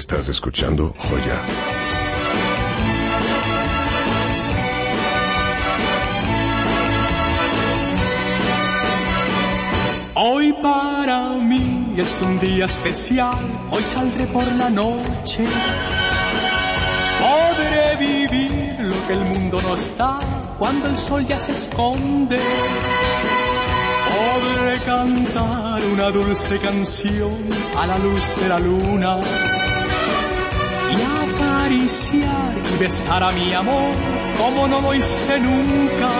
Estás escuchando Joya. Hoy para mí es un día especial, hoy saldré por la noche. Podré vivir lo que el mundo nos da cuando el sol ya se esconde. Podré cantar una dulce canción a la luz de la luna y acariciar y besar a mi amor como no lo hice nunca.